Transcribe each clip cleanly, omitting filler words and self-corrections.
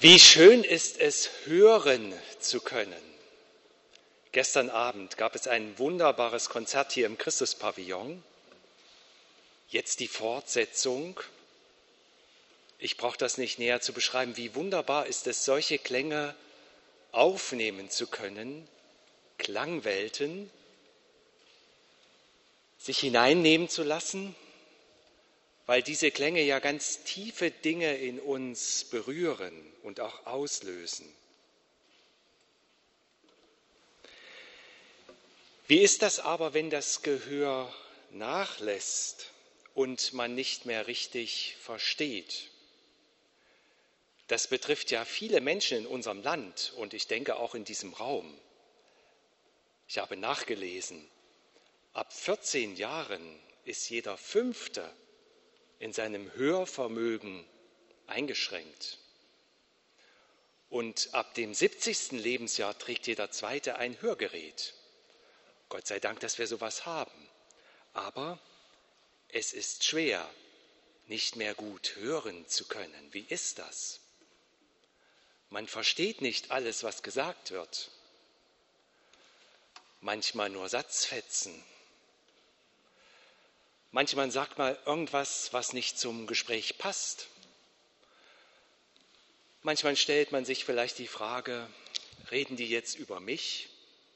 Wie schön ist es, hören zu können. Gestern Abend gab es ein wunderbares Konzert hier im Christuspavillon. Jetzt die Fortsetzung. Ich brauche das nicht näher zu beschreiben. Wie wunderbar ist es, solche Klänge aufnehmen zu können, Klangwelten, sich hineinnehmen zu lassen, weil diese Klänge ja ganz tiefe Dinge in uns berühren und auch auslösen. Wie ist das aber, wenn das Gehör nachlässt und man nicht mehr richtig versteht? Das betrifft ja viele Menschen in unserem Land und ich denke auch in diesem Raum. Ich habe nachgelesen, ab 14 Jahren ist jeder Fünfte in seinem Hörvermögen eingeschränkt. Und ab dem 70. Lebensjahr trägt jeder Zweite ein Hörgerät. Gott sei Dank, dass wir sowas haben. Aber es ist schwer, nicht mehr gut hören zu können. Wie ist das? Man versteht nicht alles, was gesagt wird. Manchmal nur Satzfetzen. Manchmal sagt man irgendwas, was nicht zum Gespräch passt. Manchmal stellt man sich vielleicht die Frage, reden die jetzt über mich?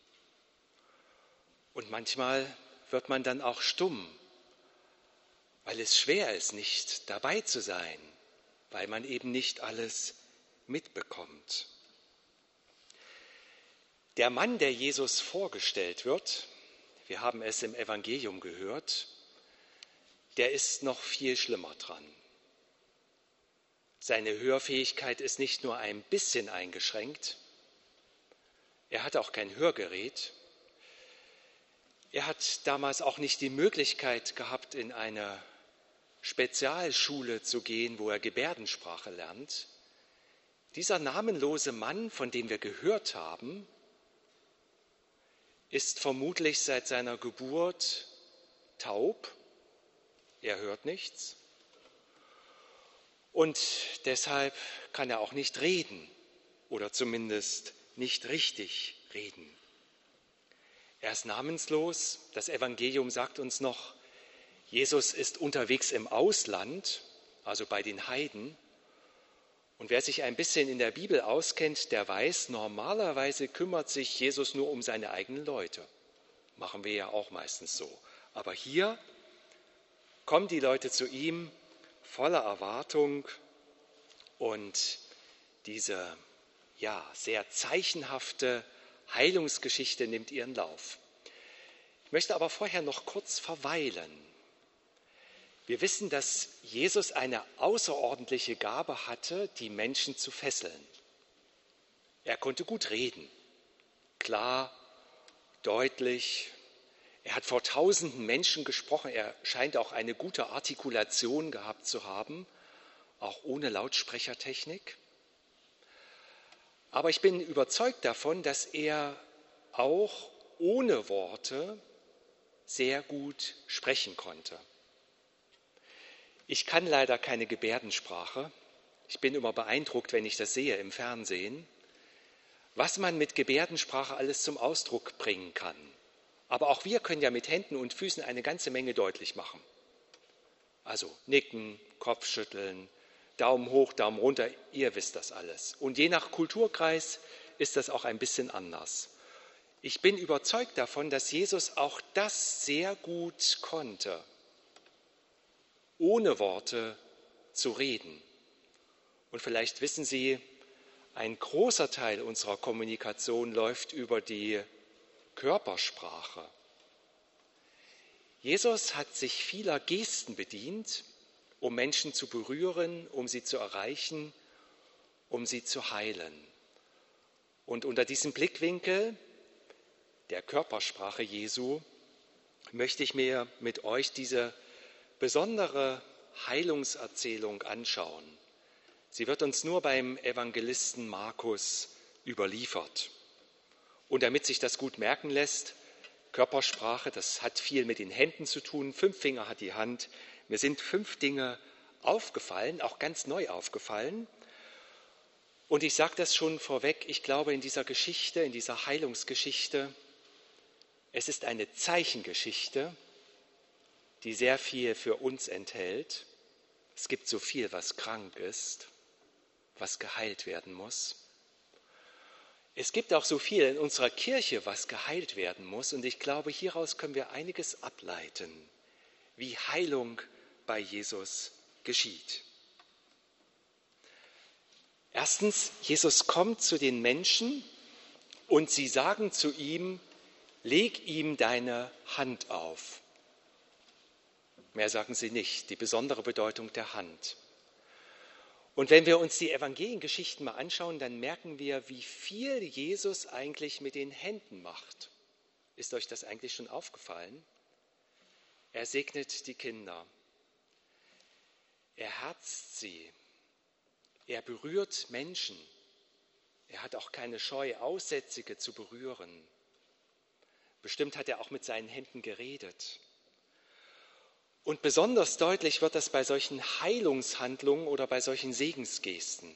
Und manchmal wird man dann auch stumm, weil es schwer ist, nicht dabei zu sein, weil man eben nicht alles mitbekommt. Der Mann, der Jesus vorgestellt wird, wir haben es im Evangelium gehört, der ist noch viel schlimmer dran. Seine Hörfähigkeit ist nicht nur ein bisschen eingeschränkt, er hat auch kein Hörgerät. Er hat damals auch nicht die Möglichkeit gehabt, in eine Spezialschule zu gehen, wo er Gebärdensprache lernt. Dieser namenlose Mann, von dem wir gehört haben, ist vermutlich seit seiner Geburt taub. Er hört nichts und deshalb kann er auch nicht reden oder zumindest nicht richtig reden. Er ist namenslos. Das Evangelium sagt uns noch, Jesus ist unterwegs im Ausland, also bei den Heiden. Und wer sich ein bisschen in der Bibel auskennt, der weiß, normalerweise kümmert sich Jesus nur um seine eigenen Leute. Machen wir ja auch meistens so. Aber hier kommen die Leute zu ihm voller Erwartung und diese sehr zeichenhafte Heilungsgeschichte nimmt ihren Lauf. Ich möchte aber vorher noch kurz verweilen. Wir wissen, dass Jesus eine außerordentliche Gabe hatte, die Menschen zu fesseln. Er konnte gut reden, klar, deutlich. Er hat vor tausenden Menschen gesprochen. Er scheint auch eine gute Artikulation gehabt zu haben, auch ohne Lautsprechertechnik. Aber ich bin überzeugt davon, dass er auch ohne Worte sehr gut sprechen konnte. Ich kann leider keine Gebärdensprache. Ich bin immer beeindruckt, wenn ich das sehe im Fernsehen, was man mit Gebärdensprache alles zum Ausdruck bringen kann. Aber auch wir können ja mit Händen und Füßen eine ganze Menge deutlich machen. Also nicken, Kopfschütteln, Daumen hoch, Daumen runter, ihr wisst das alles. Und je nach Kulturkreis ist das auch ein bisschen anders. Ich bin überzeugt davon, dass Jesus auch das sehr gut konnte, ohne Worte zu reden. Und vielleicht wissen Sie, ein großer Teil unserer Kommunikation läuft über die Körpersprache. Jesus hat sich vieler Gesten bedient, um Menschen zu berühren, um sie zu erreichen, um sie zu heilen. Und unter diesem Blickwinkel der Körpersprache Jesu möchte ich mir mit euch diese besondere Heilungserzählung anschauen. Sie wird uns nur beim Evangelisten Markus überliefert. Und damit sich das gut merken lässt, Körpersprache, das hat viel mit den Händen zu tun, 5 Finger hat die Hand. Mir sind 5 Dinge aufgefallen, auch ganz neu aufgefallen. Und ich sage das schon vorweg, ich glaube in dieser Geschichte, in dieser Heilungsgeschichte, es ist eine Zeichengeschichte, die sehr viel für uns enthält. Es gibt so viel, was krank ist, was geheilt werden muss. Es gibt auch so viel in unserer Kirche, was geheilt werden muss. Und ich glaube, hieraus können wir einiges ableiten, wie Heilung bei Jesus geschieht. Erstens, Jesus kommt zu den Menschen und sie sagen zu ihm, leg ihm deine Hand auf. Mehr sagen sie nicht, die besondere Bedeutung der Hand. Und wenn wir uns die Evangeliengeschichten mal anschauen, dann merken wir, wie viel Jesus eigentlich mit den Händen macht. Ist euch das eigentlich schon aufgefallen? Er segnet die Kinder. Er herzt sie. Er berührt Menschen. Er hat auch keine Scheu, Aussätzige zu berühren. Bestimmt hat er auch mit seinen Händen geredet. Und besonders deutlich wird das bei solchen Heilungshandlungen oder bei solchen Segensgesten.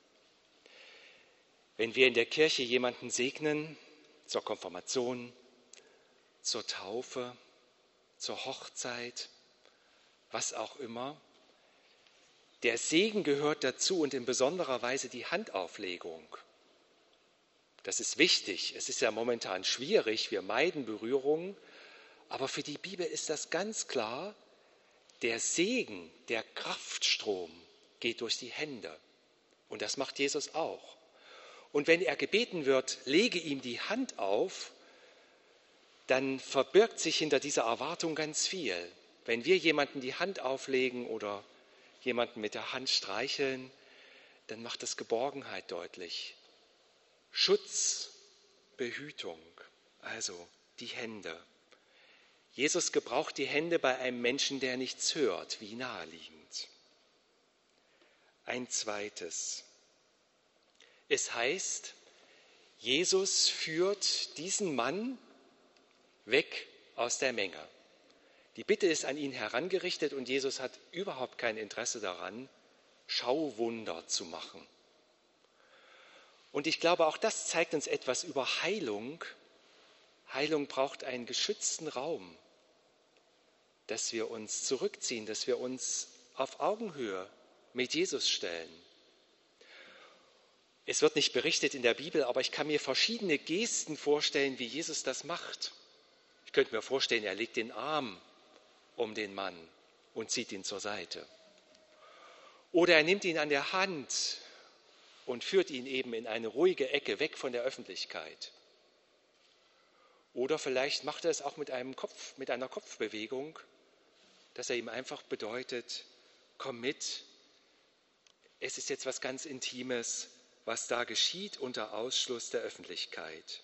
Wenn wir in der Kirche jemanden segnen, zur Konfirmation, zur Taufe, zur Hochzeit, was auch immer, der Segen gehört dazu und in besonderer Weise die Handauflegung. Das ist wichtig. Es ist ja momentan schwierig, wir meiden Berührungen, aber für die Bibel ist das ganz klar, der Segen, der Kraftstrom geht durch die Hände. Und das macht Jesus auch. Und wenn er gebeten wird, lege ihm die Hand auf, dann verbirgt sich hinter dieser Erwartung ganz viel. Wenn wir jemanden die Hand auflegen oder jemanden mit der Hand streicheln, dann macht das Geborgenheit deutlich. Schutz, Behütung, also die Hände. Jesus gebraucht die Hände bei einem Menschen, der nichts hört, wie naheliegend. Ein zweites. Es heißt, Jesus führt diesen Mann weg aus der Menge. Die Bitte ist an ihn herangerichtet und Jesus hat überhaupt kein Interesse daran, Schauwunder zu machen. Und ich glaube, auch das zeigt uns etwas über Heilung. Heilung braucht einen geschützten Raum, dass wir uns zurückziehen, dass wir uns auf Augenhöhe mit Jesus stellen. Es wird nicht berichtet in der Bibel, aber ich kann mir verschiedene Gesten vorstellen, wie Jesus das macht. Ich könnte mir vorstellen, er legt den Arm um den Mann und zieht ihn zur Seite. Oder er nimmt ihn an der Hand und führt ihn eben in eine ruhige Ecke, weg von der Öffentlichkeit. Oder vielleicht macht er es auch mit einer Kopfbewegung, dass er ihm einfach bedeutet, komm mit, es ist jetzt was ganz Intimes, was da geschieht unter Ausschluss der Öffentlichkeit.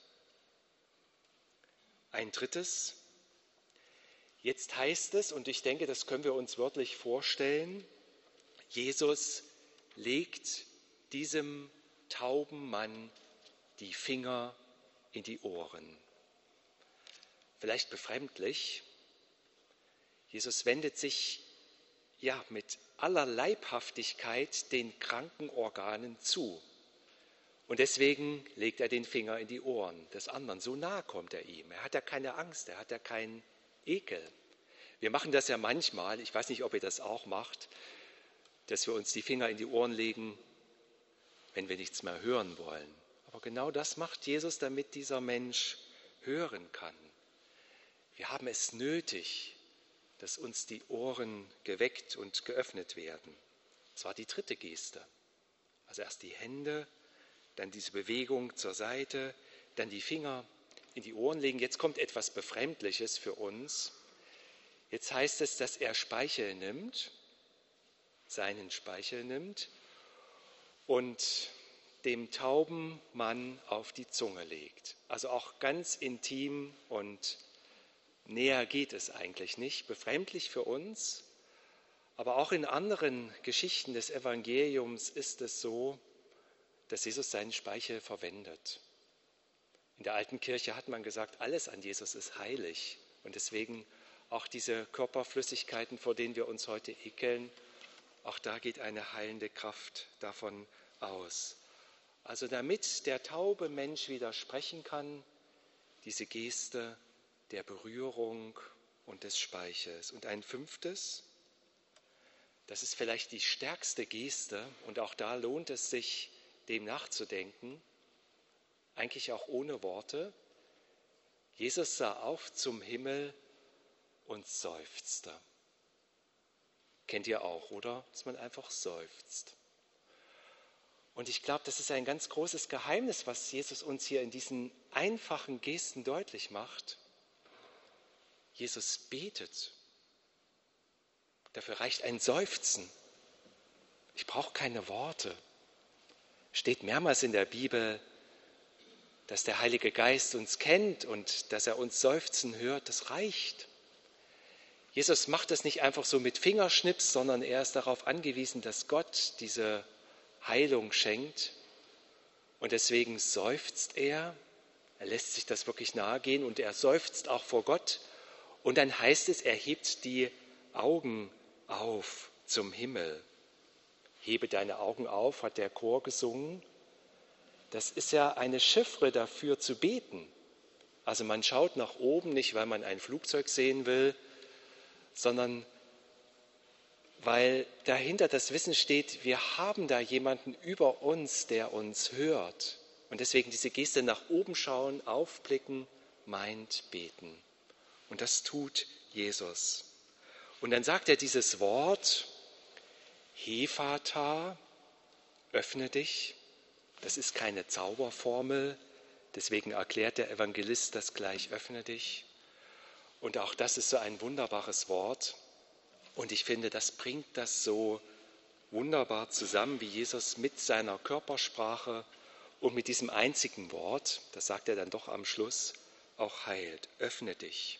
Ein drittes, jetzt heißt es, und ich denke, das können wir uns wörtlich vorstellen, Jesus legt diesem tauben Mann die Finger in die Ohren. Vielleicht befremdlich, Jesus wendet sich mit aller Leibhaftigkeit den kranken Organen zu. Und deswegen legt er den Finger in die Ohren des anderen. So nahe kommt er ihm. Er hat ja keine Angst, er hat ja keinen Ekel. Wir machen das ja manchmal, ich weiß nicht, ob ihr das auch macht, dass wir uns die Finger in die Ohren legen, wenn wir nichts mehr hören wollen. Aber genau das macht Jesus, damit dieser Mensch hören kann. Wir haben es nötig, dass uns die Ohren geweckt und geöffnet werden. Das war die dritte Geste. Also erst die Hände, dann diese Bewegung zur Seite, dann die Finger in die Ohren legen. Jetzt kommt etwas Befremdliches für uns. Jetzt heißt es, dass er Speichel nimmt, seinen Speichel nimmt und dem tauben Mann auf die Zunge legt. Also auch ganz intim und näher geht es eigentlich nicht. Befremdlich für uns, aber auch in anderen Geschichten des Evangeliums ist es so, dass Jesus seinen Speichel verwendet. In der alten Kirche hat man gesagt, alles an Jesus ist heilig. Und deswegen auch diese Körperflüssigkeiten, vor denen wir uns heute ekeln, auch da geht eine heilende Kraft davon aus. Also damit der taube Mensch wieder sprechen kann, diese Geste der Berührung und des Speichels. Und ein 5., das ist vielleicht die stärkste Geste und auch da lohnt es sich, dem nachzudenken, eigentlich auch ohne Worte. Jesus sah auf zum Himmel und seufzte. Kennt ihr auch, oder? Dass man einfach seufzt. Und ich glaube, das ist ein ganz großes Geheimnis, was Jesus uns hier in diesen einfachen Gesten deutlich macht. Jesus betet. Dafür reicht ein Seufzen. Ich brauche keine Worte. Steht mehrmals in der Bibel, dass der Heilige Geist uns kennt und dass er uns seufzen hört. Das reicht. Jesus macht das nicht einfach so mit Fingerschnips, sondern er ist darauf angewiesen, dass Gott diese Heilung schenkt. Und deswegen seufzt er. Er lässt sich das wirklich nahegehen und er seufzt auch vor Gott. Und dann heißt es, er hebt die Augen auf zum Himmel. Hebe deine Augen auf, hat der Chor gesungen. Das ist ja eine Chiffre dafür zu beten. Also man schaut nach oben, nicht weil man ein Flugzeug sehen will, sondern weil dahinter das Wissen steht, wir haben da jemanden über uns, der uns hört. Und deswegen diese Geste nach oben schauen, aufblicken, meint beten. Und das tut Jesus. Und dann sagt er dieses Wort, Hephata, öffne dich. Das ist keine Zauberformel, deswegen erklärt der Evangelist das gleich, öffne dich. Und auch das ist so ein wunderbares Wort. Und ich finde, das bringt das so wunderbar zusammen, wie Jesus mit seiner Körpersprache und mit diesem einzigen Wort, das sagt er dann doch am Schluss, auch heilt. Öffne dich.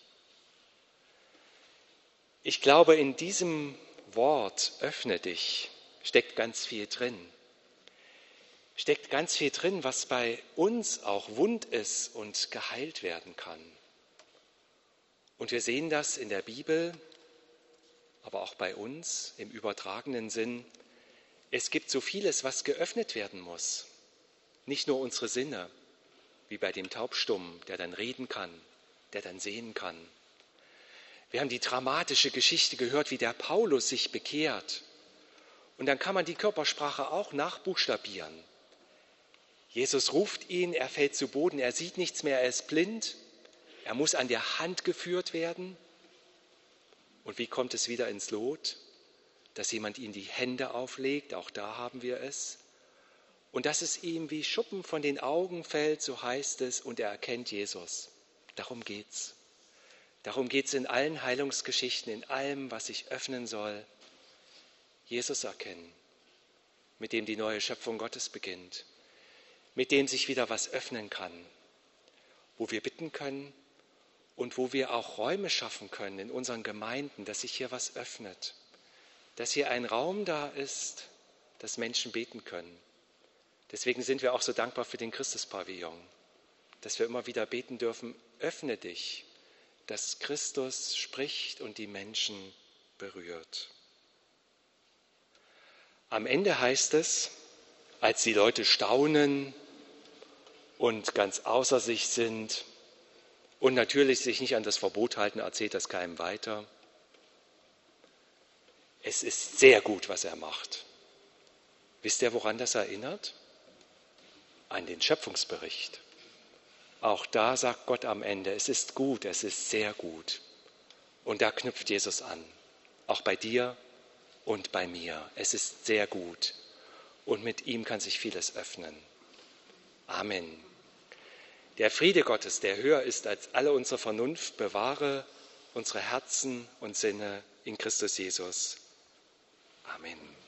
Ich glaube, in diesem Wort, öffne dich, steckt ganz viel drin. Steckt ganz viel drin, was bei uns auch wund ist und geheilt werden kann. Und wir sehen das in der Bibel, aber auch bei uns im übertragenen Sinn. Es gibt so vieles, was geöffnet werden muss. Nicht nur unsere Sinne, wie bei dem Taubstummen, der dann reden kann, der dann sehen kann. Wir haben die dramatische Geschichte gehört, wie der Paulus sich bekehrt. Und dann kann man die Körpersprache auch nachbuchstabieren. Jesus ruft ihn, er fällt zu Boden, er sieht nichts mehr, er ist blind. Er muss an der Hand geführt werden. Und wie kommt es wieder ins Lot? Dass jemand ihm die Hände auflegt, auch da haben wir es. Und dass es ihm wie Schuppen von den Augen fällt, so heißt es, und er erkennt Jesus. Darum geht's. Darum geht's in allen Heilungsgeschichten, in allem, was sich öffnen soll. Jesus erkennen, mit dem die neue Schöpfung Gottes beginnt, mit dem sich wieder was öffnen kann, wo wir bitten können und wo wir auch Räume schaffen können in unseren Gemeinden, dass sich hier was öffnet, dass hier ein Raum da ist, dass Menschen beten können. Deswegen sind wir auch so dankbar für den Christuspavillon, dass wir immer wieder beten dürfen, öffne dich, dass Christus spricht und die Menschen berührt. Am Ende heißt es, als die Leute staunen und ganz außer sich sind und natürlich sich nicht an das Verbot halten, erzählt das keinem weiter. Es ist sehr gut, was er macht. Wisst ihr, woran das erinnert? An den Schöpfungsbericht. Auch da sagt Gott am Ende, es ist gut, es ist sehr gut. Und da knüpft Jesus an, auch bei dir und bei mir. Es ist sehr gut und mit ihm kann sich vieles öffnen. Amen. Der Friede Gottes, der höher ist als alle unsere Vernunft, bewahre unsere Herzen und Sinne in Christus Jesus. Amen.